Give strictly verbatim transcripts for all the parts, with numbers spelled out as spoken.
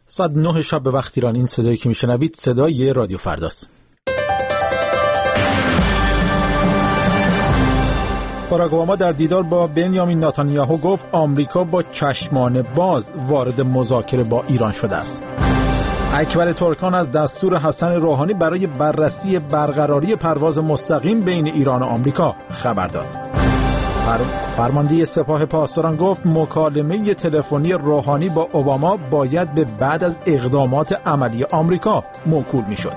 ساعت نه شب به وقت ایران. این صدایی که میشنوید صدای رادیو فرداست. باراک اوباما در دیدار با بنیامین نتانیاهو گفت آمریکا با چشمان باز وارد مذاکره با ایران شده است. اکبر ترکان از دستور حسن روحانی برای بررسی برقراری پرواز مستقیم بین ایران و آمریکا خبر داد. فرمانده سپاه پاسداران گفت مکالمه تلفنی روحانی با اوباما باید به بعد از اقدامات عملی آمریکا موکول میشد.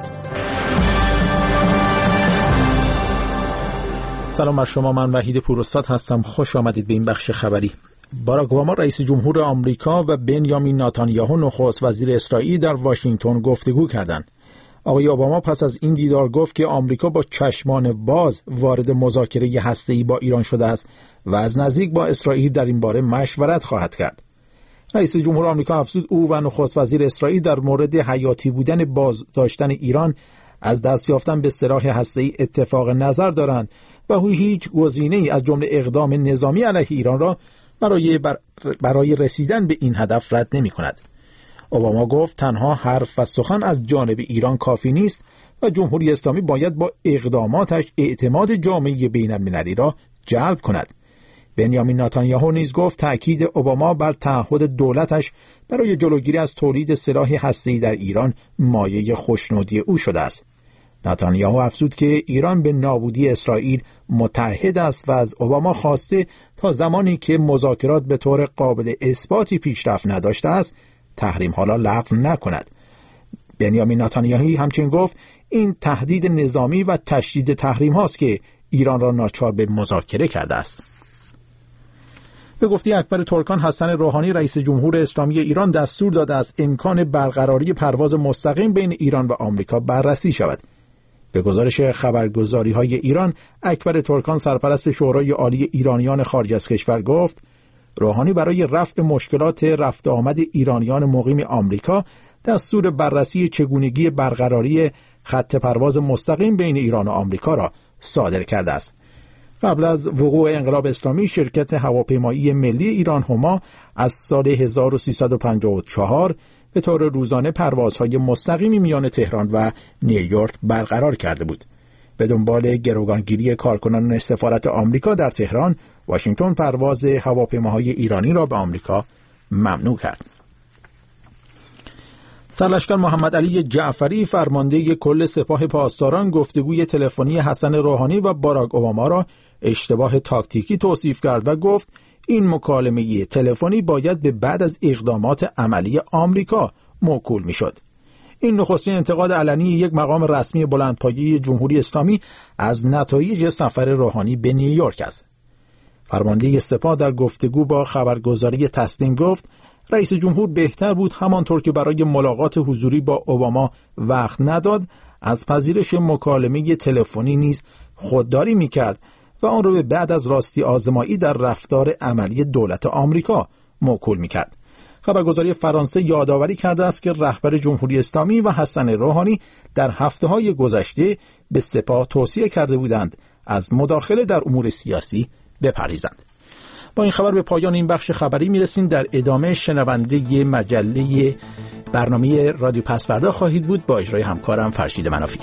سلام بر شما، من وحید پوراستاد هستم. خوش آمدید به این بخش خبری. باراک اوباما رئیس جمهور آمریکا و بنیامین نتانیاهو نخست وزیر اسرائیل در واشنگتن گفتگو کردند. آقای اوباما پس از این دیدار گفت که آمریکا با چشمان باز وارد مذاکره هسته‌ای با ایران شده است و از نزدیک با اسرائیل در این باره مشورت خواهد کرد. رئیس جمهور آمریکا افزود او و نخست وزیر اسرائیل در مورد حیاتی بودن باز داشتن ایران از دست یافتن به سلاح هسته‌ای اتفاق نظر دارند و هیچ گزینه‌ای از جمله اقدام نظامی علیه ایران را برای بر... برای رسیدن به این هدف رد نمی‌کند. اوباما گفت تنها حرف و سخن از جانب ایران کافی نیست و جمهوری اسلامی باید با اقداماتش اعتماد جامعه بین‌المللی را جلب کند. بنیامین نتانیاهو نیز گفت تأکید اوباما بر تعهد دولتش برای جلوگیری از تولید سلاح هسته‌ای در ایران مایه خوشنودی او شده است. نتانیاهو افزود که ایران به نابودی اسرائیل متحد است و از اوباما خواسته تا زمانی که مذاکرات به طور قابل اثباتی پیشرفت نداشته است تحریم ها را لغو نکند. بنیامین نتانیاهو همچنین گفت این تهدید نظامی و تشدید تحریم هاست که ایران را ناچار به مذاکره کرده است. به گفته اکبر ترکان، حسن روحانی رئیس جمهور اسلامی ایران دستور داده است امکان برقراری پرواز مستقیم بین ایران و آمریکا بررسی شود. به گزارش خبرگزاری‌های ایران، اکبر ترکان سرپرست شورای عالی ایرانیان خارج از کشور گفت روحانی برای رفع مشکلات رفت آمد ایرانیان مقیم آمریکا دستور بررسی چگونگی برقراری خط پرواز مستقیم بین ایران و آمریکا را صادر کرده است. قبل از وقوع انقلاب اسلامی شرکت هواپیمایی ملی ایران هما از سال هزار و سیصد و پنجاه و چهار به طور روزانه پروازهای مستقیمی میان تهران و نیویورک برقرار کرده بود. به دنبال گروگانگیری کارکنان سفارت آمریکا در تهران، واشنگتن پرواز هواپیماهای ایرانی را به آمریکا ممنوع کرد. سرلشکر محمد علی جعفری فرمانده کل سپاه پاسداران گفتگوی تلفنی حسن روحانی و باراک اوباما را اشتباه تاکتیکی توصیف کرد و گفت این مکالمه تلفنی باید به بعد از اقدامات عملی آمریکا موکول میشد. این نخستین انتقاد علنی یک مقام رسمی بلندپایه جمهوری اسلامی از نتایج سفر روحانی به نیویورک است. فرمانده سپاه در گفتگو با خبرگزاری تسنیم گفت رئیس جمهور بهتر بود همانطور که برای ملاقات حضوری با اوباما وقت نداد از پذیرش مکالمه تلفنی نیز خودداری میکرد و آن را به بعد از راستی آزمایی در رفتار عملی دولت آمریکا موکول میکرد. خبرگزاری فرانسه یادآوری کرده است که رهبر جمهوری اسلامی و حسن روحانی در هفته‌های گذشته به سپاه توصیه کرده بودند از مداخله در امور سیاسی بپرهیزند. با این خبر به پایان این بخش خبری میرسیم. در ادامه شنونده مجله برنامه رادیو پس‌فردا خواهید بود با اجرای همکارم فرشید منافی.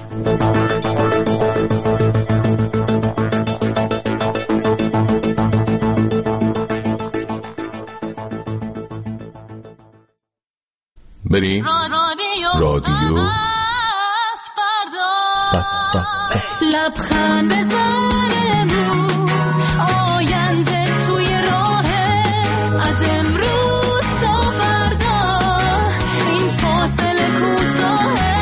بریم رادیو پس‌فردا. لبخند بزن امروز آینده توی راه از امروز تا فردا این فاصله کوتاهه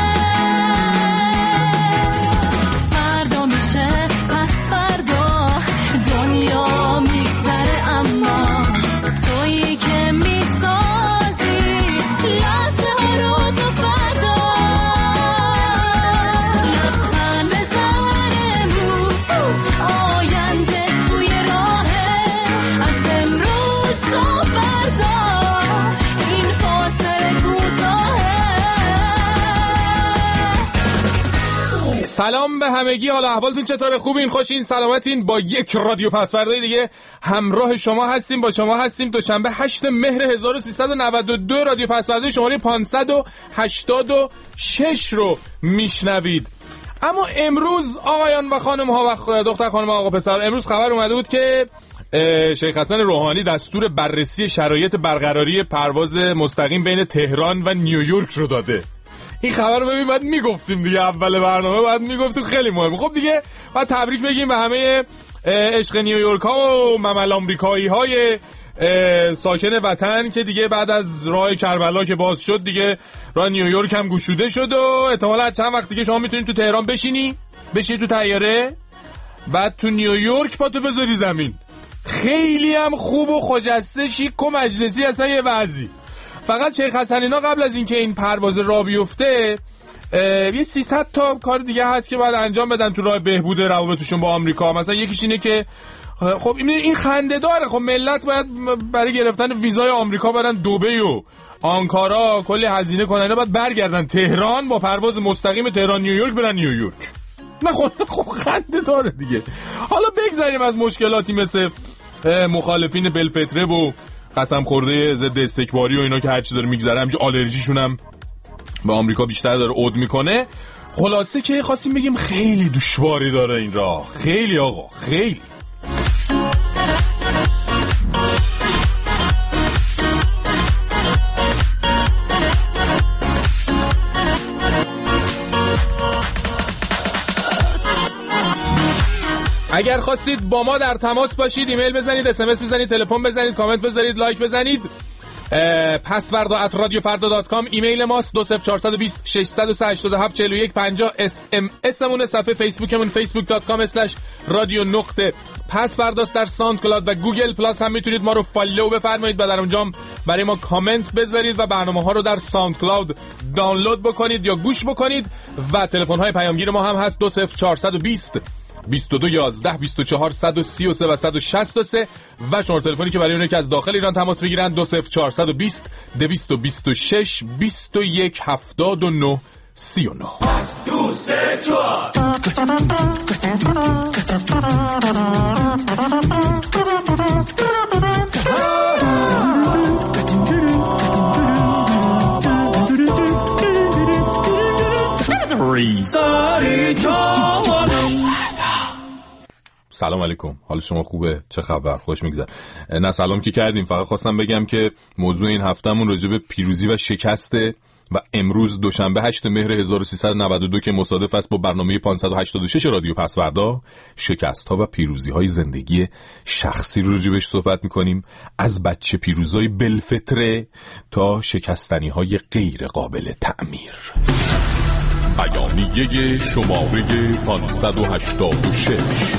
فردا میشه پس فردا دنیا میگذره اما تویی که میسازی لحظه ها رو تا فردا لبخند بزن امروز سلام به همگی، حالا احوالتون چطوره؟ خوبین؟ خوشین؟ سلامتین؟ با یک رادیو پسوردهای دیگه همراه شما هستیم، با شما هستیم. دوشنبه هشتم مهر هزار و سیصد و نود و دو رادیو پسورده شماره پانصد و هشتاد و شش رو میشنوید. اما امروز آقایان و خانم ها و دختر خانم ها آقا پسر، امروز خبر اومده بود که شیخ حسن روحانی دستور بررسی شرایط برقراری پرواز مستقیم بین تهران و نیویورک رو داده. این خبر رو ببین، باید میگفتیم دیگه اول برنامه، باید میگفتیم، خیلی مهمه. خب دیگه باید تبریک بگیم به همه عشق نیویورک ها و ممل آمریکایی های ساکن وطن که دیگه بعد از راه کربلا که باز شد دیگه راه نیویورک هم گشوده شد و احتمالاً چند وقت دیگه شما میتونید تو تهران بشینی، بشینی تو طیاره، بعد تو نیویورک پاتو بذاری زمین. خیلی هم خوب و خجسته، شیک و مجلسی اصلا یه وضعی. فقط شیخ حسن اینا قبل از اینکه این پرواز راه بیفته یه سیصد تا کار دیگه هست که باید انجام بدن تو راه بهبود روابطشون با آمریکا. مثلا یکیش اینه که خب این خنده داره، خب ملت باید برای گرفتن ویزای آمریکا برن دبی و آنکارا، کلی هزینه کنن، بعد برگردن تهران با پرواز مستقیم تهران نیویورک برن نیویورک. نه خب خنده داره دیگه. حالا بگذاریم از مشکلاتی مثل مخالفین بلفتره و قسم خورده ضد استکباری و اینا که هرچی داره میگذره همچه آلرژیشون هم به آمریکا بیشتر داره عود میکنه. خلاصه که خواستیم بگیم خیلی دشواری داره این راه، خیلی آقا، خیلی. اگر خواستید با ما در تماس باشید، ایمیل بزنید، اس ام اس بزنید، تلفن بزنید، کامنت بذارید، لایک بزنید. پسوردا ات رادیو فردا دات کام ایمیل ماست. دو صفر چهار دو صفر شش صفر سه هشت هفت چهار یک پنجاه. اس ام اسمون صفحه فیسبوکمون فیسبوک دات کام اسلش رادیو نقطه پسورداست. در ساوند کلاود و گوگل پلاس هم میتونید ما رو فالو بفرمایید و در اونجا برای ما کامنت بذارید و برنامه ها رو در ساوند کلاود دانلود بکنید یا گوش بکنید. و تلفن های پیامگیر ما هم هست دو صفر چهار دو صفر بیست و دو یازده بیست و چهار صد و سی و سه و صد و شصت و سه و شماره تلفنی که برای اونایی که از داخل ایران تماس بگیرن دو صفر چهار دو صفر دویست و بیست و شش بیست و یک هفتاد و نه سی و نه. دو سه چهار سلام علیکم، حال شما خوبه؟ چه خبر؟ خوش میگذره؟ نه سلام که کردیم، فقط خواستم بگم که موضوع این هفتهمون راجع به پیروزی و شکسته و امروز دوشنبه هشتم مهر هزار و سیصد و نود و دو که مصادف است با برنامه پانصد و هشتاد و شش رادیو پسوردا، شکست ها و پیروزی های زندگی شخصی رو راجع بهش صحبت میکنیم، از بچه پیروزای بلفتره تا شکستنی های غیر قابل تعمیر. بیانیه شماره پانصد و هشتاد و شش.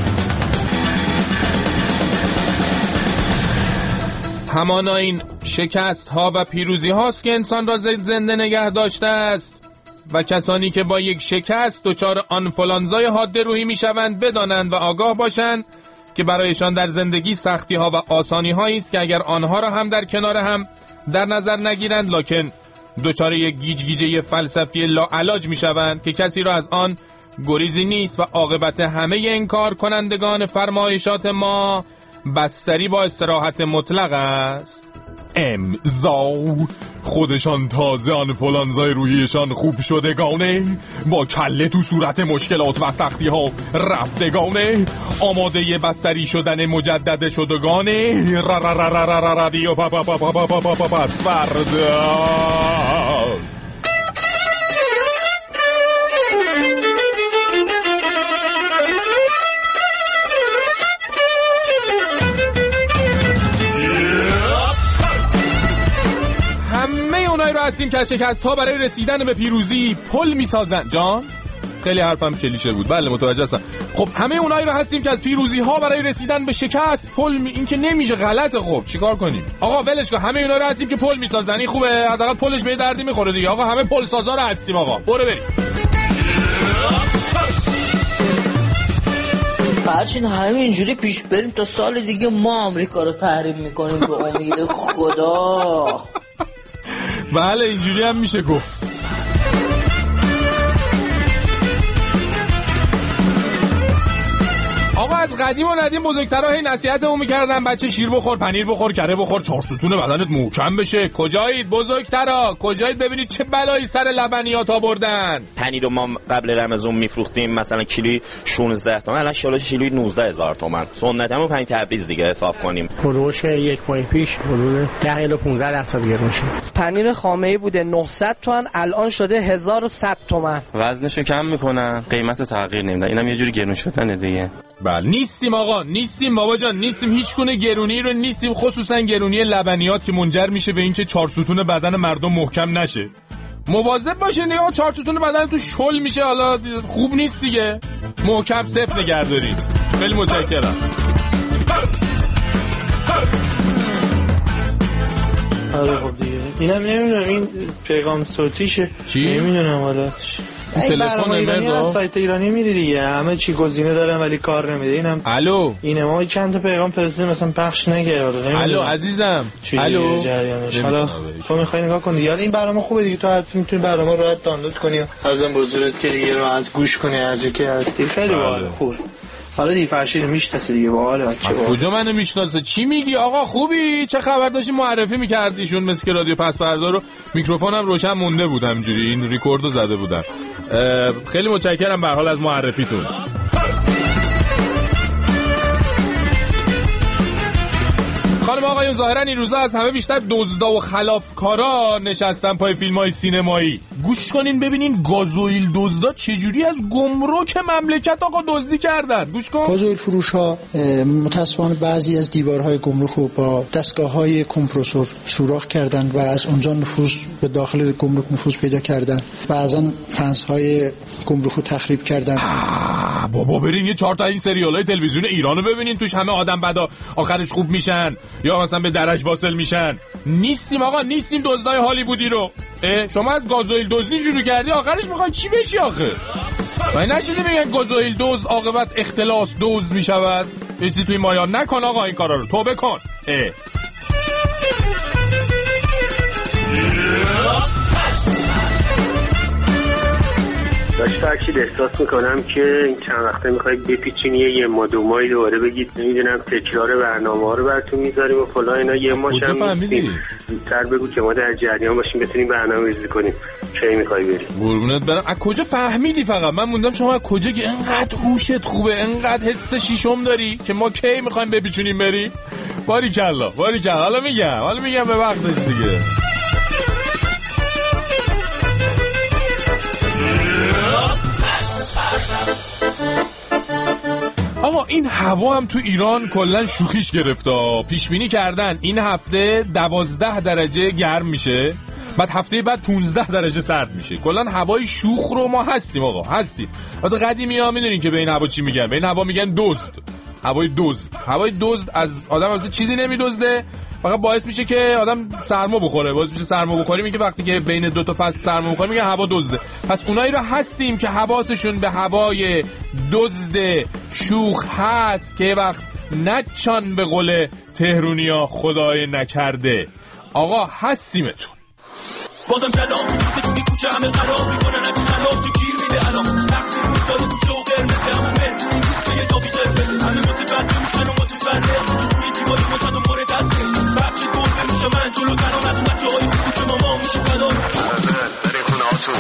همانا این شکست ها و پیروزی هاست که انسان را زنده نگه داشته است و کسانی که با یک شکست دچار آنفولانزای حاده روحی می شوند بدانند و آگاه باشند که برایشان در زندگی سختی ها و آسانی هایی است که اگر آنها را هم در کنار هم در نظر نگیرند لکن دچار یک گیج گیجه فلسفی لاعلاج می شوند که کسی را از آن گریزی نیست و عاقبت همه انکار کنندگان فرمایشات ما بستری با استراحت مطلق است. امضا خودشان تازه آنفولانزای روحیشان خوب شدگانه، با کله تو صورت مشکلات و سختی ها رفتگانه، آماده بستری شدن مجدد شدگانه. رادیو پسوردا. رو هستیم که شکست ها برای رسیدن به پیروزی پل میسازن. جان خیلی حرفم کلیشه بود، بله متوجه هستم. خب همه اونایی رو هستیم که از پیروزی ها برای رسیدن به شکست پل می... این که نمیشه، غلطه. خب چیکار کنیم آقا؟ ولش کن. همه اینا رو هستیم که پل میسازن، این خوبه، حداقل پلش به دردی میخوره دیگه. آقا همه پل سازا رو هستیم، آقا برو بریم. فرشین همینجوری پیش بریم تا سال دیگه ما آمریکا رو تحریم میکنیم به امید خدا. بله اینجوری هم میشه گفت. از قدیم و ندیم بزرگترها هی نصیحتمون میکردن بچه شیر بخور، پنیر بخور، کره بخور، چهار ستون بدنت محکم بشه. کجایید بزرگترها؟ کجایید ببینید چه بلایی سر لبنیات آوردن. پنیر رو ما قبل رمضان میفروختیم مثلا کیلویی شانزده تومن، الان شالا کیلویی نوزده هزار تومن. سنتمون پنج تبریز دیگه حساب کنیم. هولوش یک ماه پیش حدود ده الی پانزده درصد گرون شد. پنیر خامه‌ای بوده نهصد تومن، الان شده هزار و صد تومن. وزنشو کم میکنن، قیمت تغییر نمیدن. اینم یه جوری گرون شدنه دیگه. بله نیستیم آقا، نیستیم بابا جان، نیستیم. هیچ گونه گرونی رو نیستیم، خصوصا گرونی لبنیات که منجر میشه به اینکه چهار ستون بدن مردم محکم نشه. مواظب باشین دیگه، چهار ستون بدن تو شل میشه، حالا خوب نیست دیگه. محکم صفر نگهدارید. خیلی متشکرم. آره خب دیگه اینم نمیدونم این پیغام صوتیشه چی؟ نمیدونم حالا این تلفن ایرانی از سایت ایرانی میری دیگه، همه چی گزینه دارم ولی کار نمیده. اینم الو اینه ما چند تا پیغام فرستادیم مثلا پخش نکرده. الو عزیزم الو جریانش حالا تو میخوای نگاه کن دیگه. این برنامه خوبه دیگه، تو حتما میتونی برنامه راحت دانلود کنی ارزم بزرگت که دیگه راحت گوش کنی هر جا که هستی. خیلی باحال خوب. حالا دیگه فرشید میشناسه دیگه باحاله. کجا منو میشناسه؟ چی میگی آقا؟ خوبی؟ چه خبر داشتی؟ معرفی میکردیشون مثل که رادیو پسوردا رو. میکروفونم روشن مونده بود همینجوری، این ریکوردو زده بودم. خیلی متشکرم به هر حال از معرفیتون. خانم آقایون، ظاهرا این روزا از همه بیشتر دزدا و خلافکارا نشستن پای فیلم‌های سینمایی. گوش کنین ببینین گازوئیل دزدا چجوری از گمرک مملکت آقا دزدی کردن. گوش کن. گازوئیل فروش‌ها متأسفانه بعضی از دیوارهای گمرک رو با دستگاه‌های کمپرسور سوراخ کردن و از اونجا نفوذ به داخل گمرک نفوذ پیدا کردن. بعضاً فنس‌های گمرک رو تخریب کردن. بابا برین یه چهار تا این سریال‌های تلویزیون ایرانو ببینین، توش همه آدم بدا آخرش خوب میشن یا مثلا به درج واصل میشن. نیستیم آقا، نیستیم دزدای هالیوودی رو. شما از گازوئیل دزدی شروع کردی، آخرش میخوای چی بشی آخه؟ من نشیدی میگن گازوئیل دزد عاقبت اختلاس دزد میشود؟ بسی توی مایان نکن آقا این کارا رو، توبه کن. اه. داشت فرشید احساس میکنم که این چند وقته میخواید بپیچین یه ما دو ماهی دوباره بگید نمیدونم تکرار برنامه ها رو براتون میذاریم و فلان اینا. یه ماش هم نیستیم، زودتر بگو که ما در جریان باشیم بتونیم برنامه ریزی کنیم. کی میخوای بری؟ قربونت برم. از کجا فهمیدی؟ فقط من موندم شما از کجا که انقدر هوشت خوبه، انقدر حس شیشم داری که ما کی میخوایم بپیچونیم بریم؟ باریکلا باریکلا. حالا میگم حالا میگم به وقتش دیگه. آقا این هوا هم تو ایران کلن شوخیش گرفته. پیش بینی کردن این هفته دوازده درجه گرم میشه، بعد هفته بعد پونزده درجه سرد میشه. کلن هوای شوخ رو ما هستیم آقا، هستیم. بعد قدیمی ها میدونین که به این هوا چی میگن؟ به این هوا میگن دزد. هوای دزد. هوای دزد از آدم البته چیزی نمیدزده، فقط باعث میشه که آدم سرما بخوره. باعث میشه سرما بخوره. میگه وقتی که بین دو تا فصل سرما بخوره میگه هوا دزده. پس اونایی رو هستیم که حواسشون به هوای دزد شوخ هست که وقت نچان به قول تهرونیا خدای نکرده. آقا هستیمتون. بازم کلام میگه توی کوچه همه قرار میکنن اگه خلاف تو گیر میده الان نقصی روز داده کوچه و قرمز همونه نیست که یه دافی جرفه همه متوجه میشن و متوجه توی دیواری متد و مورد دسته بخشی گفته میشه من جلو تنان از بچه های خوبی که ماما میشه فدان عربه برای خونه آتون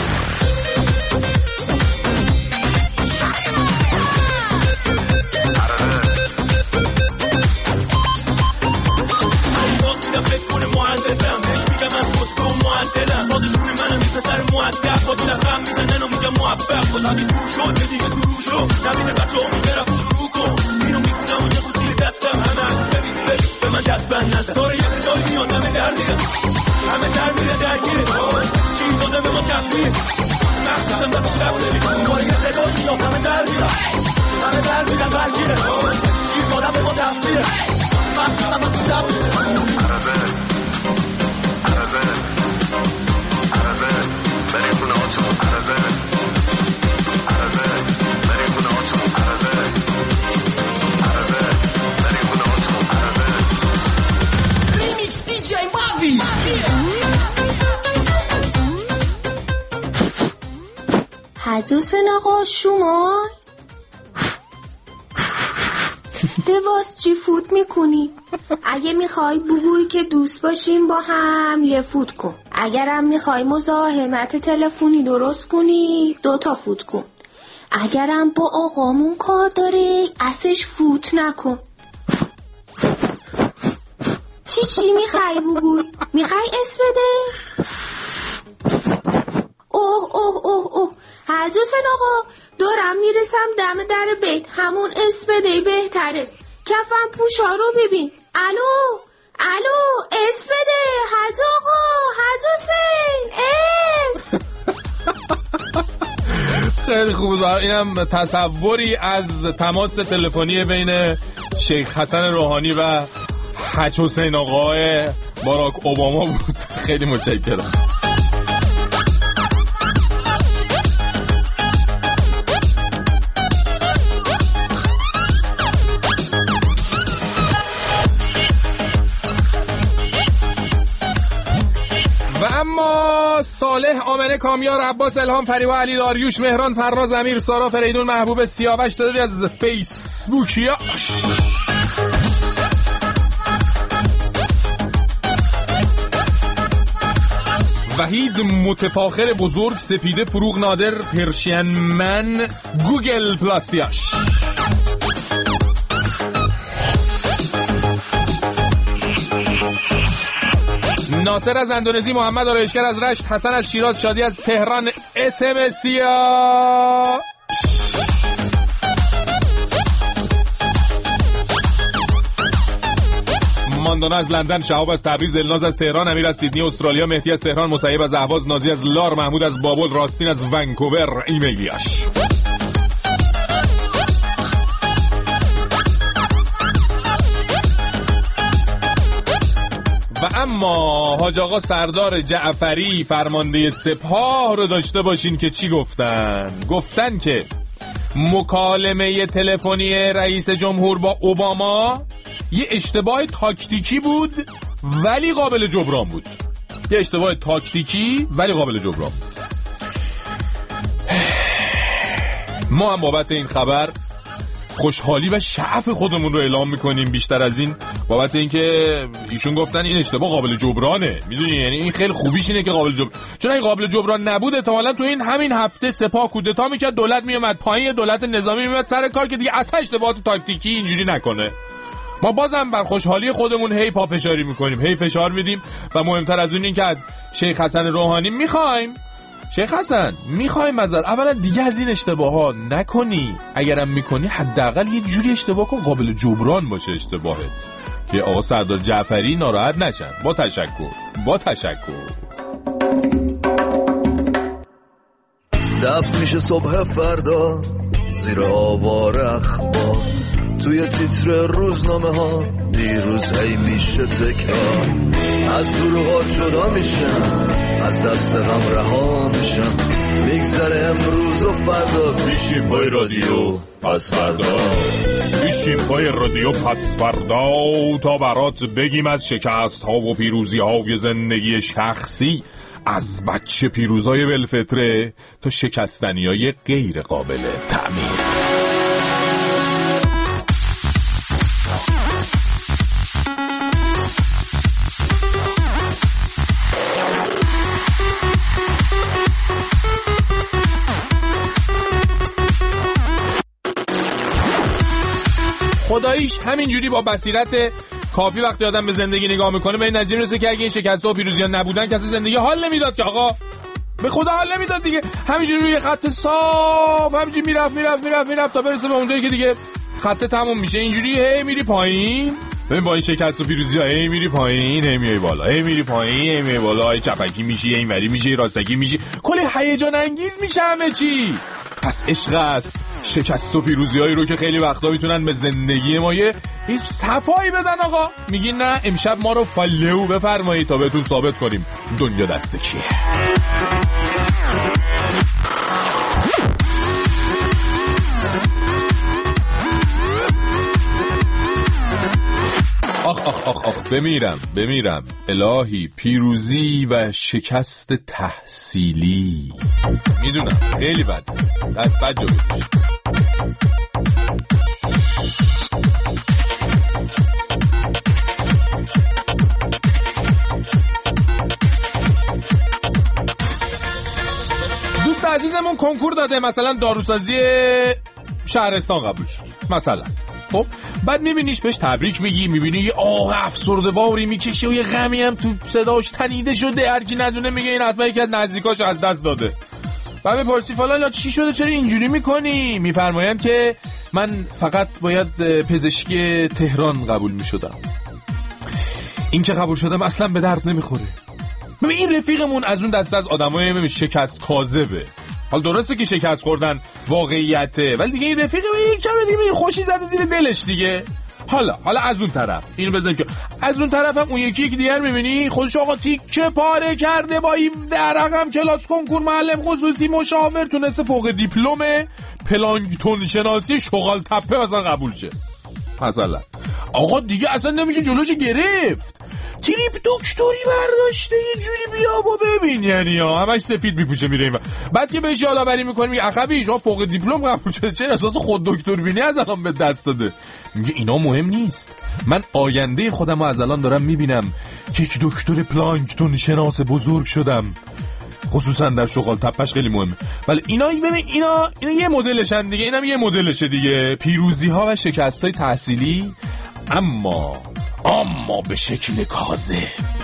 مهندسم بهش میگم من خودکو معدلم بادشون منم این پسر معدب با بیلخم میزنن و میگم موفق با زدی دور شد به دیگه سرور شد نبینه بچه ها میگه رفت شروع کن اینو میخونم و یه قوطی دستم همه از ببین ببین به من دست بند نزن داره یه سجای میاد همه در میره همه در میره درگیره چی داده به ما تفریه مخصوصم دست شب بشه باره یه سجای میاد همه در میره همه در میره درگیره چی داده به ما تفریه مخصوصم دست شب بشه حدوثن آقا شما گفته واس چی فوت میکنی؟ اگه میخوای بگوی که دوست باشیم با هم یه فوت کن. اگرم میخوای مزاحمت تلفنی درست کنی دو تا فوت کن. اگرم با آقامون کار داره اسش فوت نکن. چی چی میخوای بگوی؟ میخوای اس بده؟ اوه اوه اوه اوه حضرت آقا دارم میرسم دم در بیت، همون اس بده بهترست. کفم پوشا رو ببین. الو الو اس بده حضرت آقا، حضرت حسین اس. خیلی خوب. اینم تصوری از تماس تلفنی بین شیخ حسن روحانی و حج حسین آقای باراک اوباما بود. خیلی متشکرم. و اما صالح، آمنه، کامیار، عباس، الهام، فریبا، علی، داریوش، مهران، فرناز، امیر، سارا، فریدون، محبوب، سیاوش دادی از فیسبوکیاش. وحید متفاخر بزرگ، سپیده، فروغ، نادر، پرشین من، گوگل پلاسیاش. ناصر از اندونزی، محمد آرایشگر از رشت، حسن از شیراز، شادی از تهران، اس ام اسیا. ماندانا از لندن، شهاب از تبریز، الناز از تهران، امیر از سیدنی استرالیا، مهدی از تهران، مصیب از اهواز، نازی از لار، محمود از بابل، راستین از ونکوور ایمیلیاش. و اما حاج آقا سردار جعفری فرمانده سپاه رو داشته باشین که چی گفتن؟ گفتن که مکالمه تلفنی رئیس جمهور با اوباما یه اشتباه تاکتیکی بود ولی قابل جبران بود. یه اشتباه تاکتیکی ولی قابل جبران بود. ما هم بابت این خبر خوشحالی و شعف خودمون رو اعلام میکنیم. بیشتر از این بابت اینکه ایشون گفتن این اشتباه قابل جبرانه. میدونی یعنی این خیلی خوبیش اینه که قابل جبران، چون اگه قابل جبران نبود احتمالاً تو این همین هفته سپاه کودتا میکرد، دولت میومد پایین، دولت نظامی میومد سر کار که دیگه اصلا اشتباهات تاکتیکی اینجوری نکنه. ما بازم بر خوشحالی خودمون هی پافشاری میکنیم، هی فشار میدیم و مهمتر از اون این که از شیخ حسن روحانی میخوایم، شیخ حسن میخوایم ازت اولا دیگه از این اشتباه ها نکنی، اگرم میکنی حداقل یه جوری اشتباه کن قابل جبران باشه اشتباهت، که آقا سردار جعفری ناراحت نشن. با تشکر با تشکر. دفع میشه صبح فردا زیر آوار اخبار، توی تیتر روزنامه ها دیروز هی میشه تکرار، از دروغات جدا میشم، از دست غم رها میشم، میگذره امروز و فردا، پیشیم پای رادیو پس فردا، پیشیم پای رادیو پس فردا تا برات بگیم از شکست ها و پیروزی های زندگی شخصی، از بچه پیروزای بالفطره تا شکستنی های غیر قابل تعمیر. خداییش همینجوری با بصیرت کافی وقتی آدم به زندگی نگاه میکنه به این نتیجه میرسه که اگه این شکست‌ها و پیروزی‌ها نبودن کسی زندگی حال نمیداد، که آقا به خدا حال نمیداد دیگه. همینجوری روی خط صاف همینجوری میرفت میرفت میرفت میرفت تا برسه به اونجایی که دیگه خط تموم میشه. اینجوری هی میری پایین، ببین با این شکست و پیروزی‌ها هی میری پایین، هی میای بالا، هی میری پایین، هی میای بالا، هی چپکی میشی، هی وری میشی، راستکی میشی، کلی هیجان انگیز میشه همه چی. پس عشق است شکست و پیروزی‌هایی رو که خیلی وقتا میتونن به زندگی ما یه صفایی بدن. آقا میگین نه امشب ما رو فالو بفرمایید تا بهتون ثابت کنیم دنیا دست کیه. آخ آخ آخ آخ بمیرم بمیرم الهی، پیروزی و شکست تحصیلی میدونم خیلی بده، دست بد جو بکش. عزیزمون کنکور داده، مثلا داروسازی شهرستان قبول شد مثلا. خب بعد میبینیش بهش تبریک میگی، میبینی یه آه افسرده باری میکشه و یه غمی هم تو صداش تنیده شده، هر کی ندونه میگه این حتما یکی از نزدیکاش از دست داده. بعد بپرسی فلان چی شده، چرا اینجوری میکنی؟ میفرمایند که من فقط باید پزشکی تهران قبول میشدم، این که قبول شدم اصلا به درد نمیخوره. ببین این رفیقمون از اون دسته از آدمای شکست کاذبه. حالا درسته که شکست خوردن واقعیته، ولی دیگه این رفیق این کمه دیگه خوشی زده زیر دلش دیگه. حالا حالا از اون طرف اینو بزنیم که از اون طرف هم اون یکی یکی دیگر میبینی خودش آقا تیکه پاره کرده با این درقم کلاس کنکور معلم خصوصی مشاور تونسته فوق دیپلم پلانکتون شناسی شغال تپه مثلا قبول شه مثلا. آقا دیگه اصلا نمیشه جلوش گرفت، تریپ دکتری برداشته یه جوری بیا و ببین، یعنی ها همش سفید میپوشه میره این. بعد که بهش یادآوری میکنیم میگه عقبی شما فوق دیپلم قبول شده، چه احساس خود دکتر بینی از الان به دست داده؟ میگه اینا مهم نیست، من آینده خودم رو از الان دارم میبینم که یک دکتر پلانکتون شناس بزرگ شدم، خصوصا در شغال تپش خیلی مهمه. ولی اینا ببین اینا اینا یه مدلشن دیگه، اینم یه مدلشه دیگه، پیروزی ها و شکست های تحصیلی، اما اما به شکل کاذب.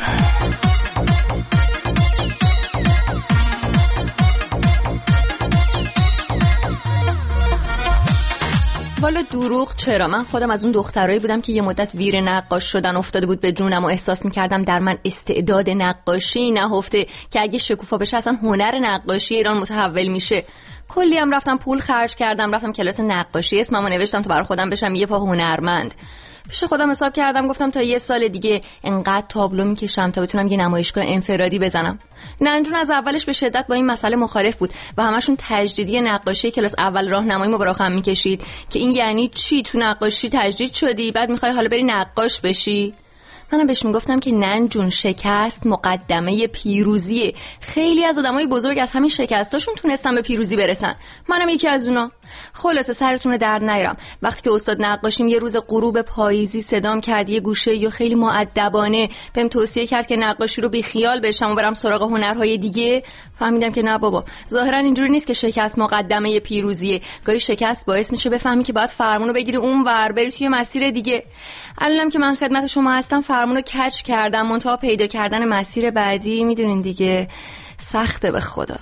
والا دروغ چرا؟ من خودم از اون دخترایی بودم که یه مدت ویر نقاش شدن افتاده بود به جونم و احساس میکردم در من استعداد نقاشی نهفته که اگه شکوفا بشه اصلا هنر نقاشی ایران متحول میشه. کلی هم رفتم پول خرج کردم، رفتم کلاس نقاشی، اسممو نوشتم تا برای خودم بشم یه پا هنرمند. پیش خودم حساب کردم گفتم تا یه سال دیگه انقدر تابلو میکشم تا بتونم یه نمایشگاه انفرادی بزنم. ننجون از اولش به شدت با این مسئله مخالف بود و همشون تجدیدی نقاشی کلاس اول راهنمایی مبارخم میکشید که این یعنی چی، تو نقاشی تجدید شدی بعد میخوای حالا بری نقاش بشی؟ منم بهش میگفتم که ننجون شکست مقدمه پیروزیه، خیلی از آدمای بزرگ از همین شکستاشون تونستن به پیروزی برسن، منم یکی از اونا. خلاصه سرتون درد نیارم، وقتی که استاد نقاشیم یه روز غروب پاییزی صدام کرد یه گوشه یا خیلی مؤدبانه بهم توصیه کرد که نقاشی رو بی خیال بشم و برم سراغ هنرهای دیگه، فهمیدم که نه بابا، ظاهرا اینجوری نیست که شکست مقدمه پیروزیه، گاهی شکست باعث میشه بفهمی که باید فرمونو بگیری اون ور بری توی مسیر دیگه. الانم که من خدمت شما هستم فرمونو کج کردم، منتها پیدا کردن مسیر بعدی میدونین دیگه سخته به خدا.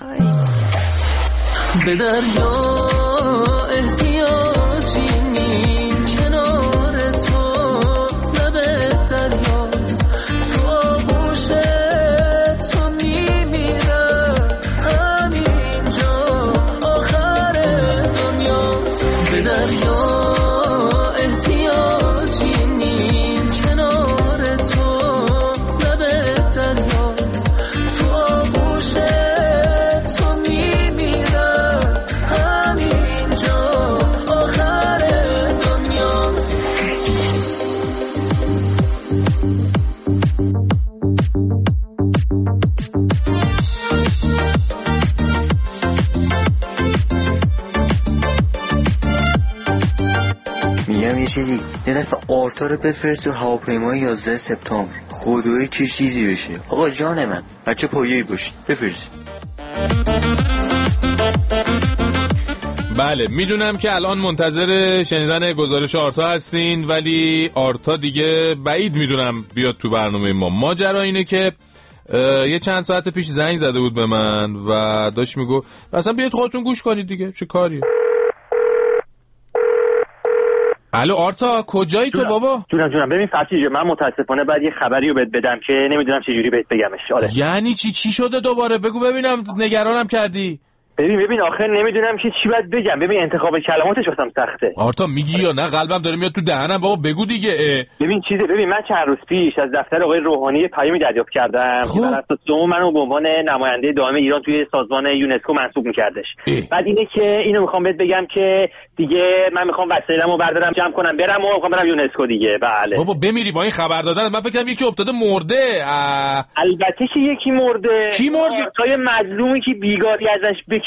به دریا احتیاجی نیست، کنار تو لب دریاست، تو آغوش تو میمیرم، همینجا آخر دنیاست. به دریا احتیاجی نیست، کنار تو لب دریاست، تو آغوش چیزی یه دفعه آرتا رو بفرست و هواپیمای یازده سپتامبر، خدایی چه چیزی بشه. آقا جان من بچه پایه‌ای باشید بفرست. بله میدونم که الان منتظر شنیدن گزارش آرتا هستین، ولی آرتا دیگه بعید میدونم بیاد تو برنامه ما. ماجرا اینه که یه چند ساعت پیش زنگ زده بود به من و داشت میگو اصلا بیاید خودتون گوش کنید دیگه، چه کاریه. الو آرتا کجایی تو بابا؟ جونم جونم ببین فرشی من متاسفانه بعد یه خبری رو بهت بدم که نمیدونم چه جوری بهت بگمش. آره یعنی چی چی شده دوباره بگو ببینم، نگرانم کردی. ببین ببین آخر نمیدونم که چی باید بگم، ببین انتخاب کلماتش واسم سخته. آرتا میگی یا نه؟ قلبم داره میاد تو دهنم بابا، بگو دیگه. اه. ببین چیزه، ببین من چند روز پیش از دفتر آقای روحانی پیامی دریافت کردم که بر اساس اون منو به عنوان نماینده دائم ایران توی سازمان یونسکو منصوب می‌کردش. بعد اینه که اینو میخوام بهت بگم که دیگه من میخوام وسایلمو بردارم جمع کنم برم و میخوام برم یونسکو دیگه. بله بابا بمیری با این خبر دادن، من فکر کنم یکی افتاده مرده. البته که یکی مرده. کی مرده؟ تای مظلومی که بیگاری ازش بکش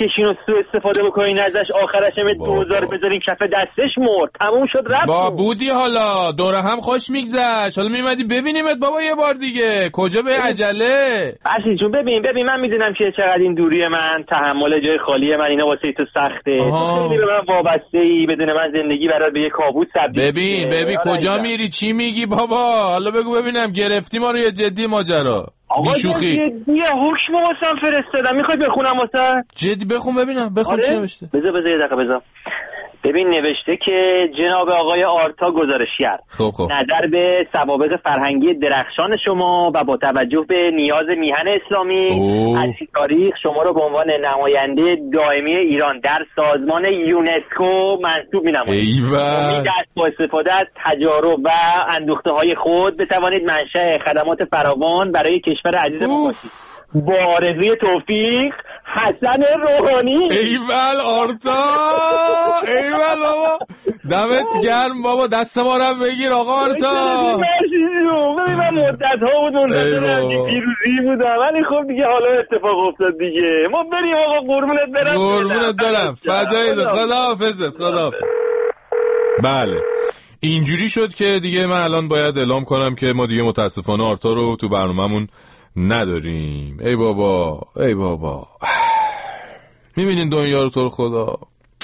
بکشین و سوء استفاده بکنین ازش، آخرش هم دوزار بذارین کف دستش مرد، تموم شد رفت. با بودی حالا دوره هم خوش میگذشت، حالا میمدی ببینیمت بابا یه بار دیگه، کجا به عجله؟ فرشید جون ببین ببین من میدونم که چقدر این دوری من، تحمل جای خالی من اینا واسه تو سخته، تو خیلی به من وابسته ای، بدون من زندگی برات به یه کابوس تبدیل. ببین ببین کجا میری چی میگی بابا؟ حالا بگو ببینم، گرفتی ما رو یه جدی ماجرا؟ آقا جدی حکم واسم فرستادم، میخوای بخونم واسه؟ جدی بخون ببینم، بخون چی نوشته. بذار بذار یه دقیقه بذار. ببین نوشته که جناب آقای آرتا گزارشگر، خب خب. نظر به سوابق فرهنگی درخشان شما و با توجه به نیاز میهن اسلامی اوه. از این تاریخ شما رو به عنوان نماینده دائمی ایران در سازمان یونسکو منصوب می‌نماییم. ایول. امید است با استفاده از تجارب و اندوخته‌های خود بتوانید منشأ خدمات فراوان برای کشور عزیز ما باشید. با آرزوی توفیق، حسن روحانی. ایول آرتا، ایول بابا، دمت گرم بابا، دست ما رو بگیر آقا آرتا. ببین من مدت ها بود منتظرم که پیروزی بودم، ولی خب دیگه حالا اتفاق افتاد دیگه. ما بریم آقا، قربونت برم. قربونت برم، فدایت، خداحافظت، خداحافظ. بله اینجوری شد که دیگه من الان باید اعلام کنم که ما دیگه متاسفانه آرتا رو تو برنامه‌مون نداریم. ای بابا ای بابا، میبینین دنیا رو تو خدا.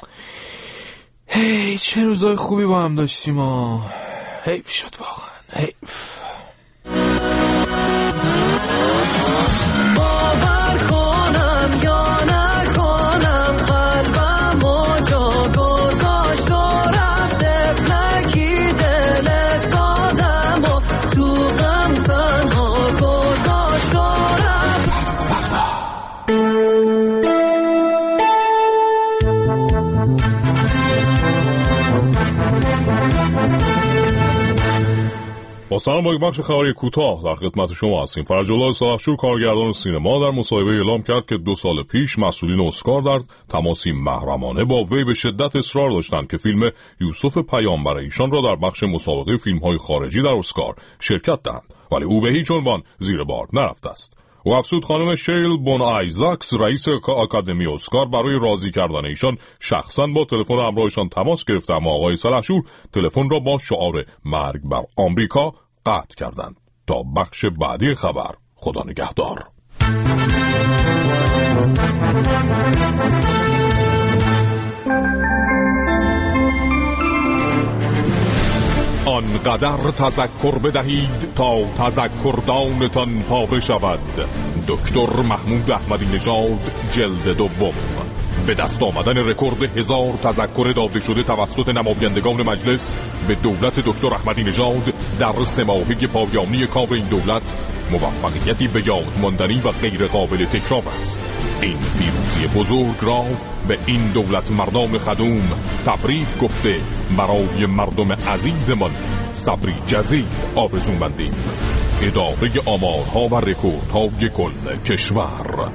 هی چه روزای خوبی با هم داشتیم ها، حیف شد واقعا، حیف. باور کنم یا نکنم قلبم و جا گذاشت و رفت افلکی دل سادم و تو غم تنها گذاشت و رفت. با سلام با یک بخش خبری کوتاه در خدمت شما هستیم. فرج‌الله سلحشور کارگردان سینما در مصاحبه اعلام کرد که دو سال پیش مسئولین اسکار در تماسی محرمانه با وی به شدت اصرار داشتند که فیلم یوسف پیامبر ایشان را در بخش مسابقه فیلم‌های خارجی در اسکار شرکت دهند، ولی او به هیچ عنوان زیر بار نرفته است. او افزود خانم شیل بون آیزاکس رئیس آکادمی اسکار برای راضی کردن ایشان شخصا با تلفن همراهشان تماس گرفت، اما آقای سلحشور تلفن را با شعار مرگ بر آمریکا قطع کردند. تا بخش بعدی خبر، خدا نگهدار. آنقدر تذکر بدهید تا تذکردانتان پاک شود. دکتر محمود احمدی نژاد، جلد دوم. به دست آمدن رکورد هزار تذکر داده شده توسط نمایندگان مجلس به دولت دکتر احمدی نژاد در سه ماهه پایانی کار این دولت موفقیتی به یاد ماندنی و غیر قابل تکرار است. این پیروزی بزرگ را به این دولت مردان خدوم تبریک گفته برای مردم عزیزمان صبری جزیل آرزو مندیم. اداره آمارها و رکوردهای کل کشور.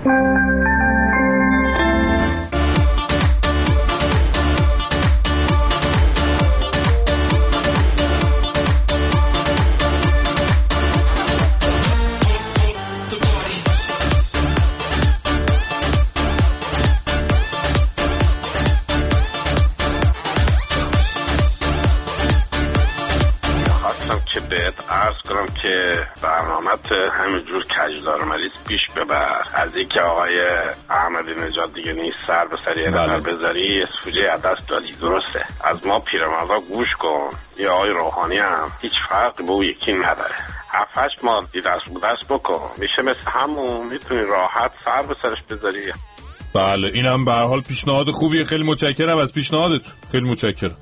عرض کنم که برنامت همینجور کجدار مریض پیش ببر. از اینکه آقای احمدی نژاد دیگه نیست سر به سر یه نفر بذاری سوژه عدست دادی، درسته. از ما پیرمردا گوش کن، یه آقای روحانی هم هیچ فرقی به او یکی نداره. هفت هشت ماه دست بود دست بکن، میشه مثل همون، میتونی راحت سر به سرش بذاری. بله اینم به هر حال پیشنهاد خوبیه، خیلی متشکرم از پیشنهادت، خیلی متشکرم.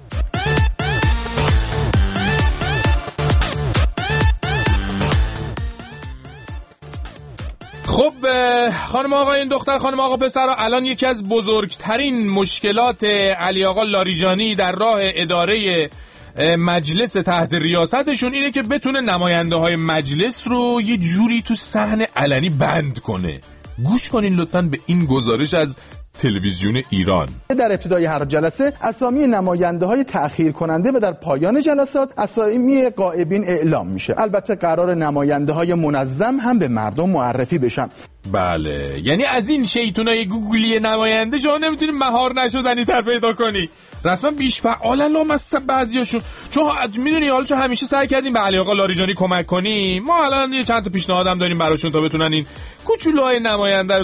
خب خانم آقا، این دختر خانم آقا پسرها، الان یکی از بزرگترین مشکلات علی آقا لاریجانی در راه اداره مجلس تحت ریاستشون اینه که بتونه نماینده های مجلس رو یه جوری تو صحن علنی بند کنه. گوش کنین لطفاً به این گزارش از تلویزیون ایران. در ابتدای هر جلسه اسامی نماینده های تأخیر کننده و در پایان جلسات اسامی غائبین اعلام میشه. البته قرار نماینده های منظم هم به مردم معرفی بشن. بله، یعنی از این شیطونای گوگلی نماینده شما نمیتونی مهار نشدنی تر پیدا کنی. رسما بیش فعالن لامصب بعضیاشون. چون میدونی حالا چون همیشه سعی کردیم به علی آقا لاریجانی کمک کنیم، ما الان یه چند تا پیشنهادم داریم براشون تا بتونن این کوچولوهای نماینده رو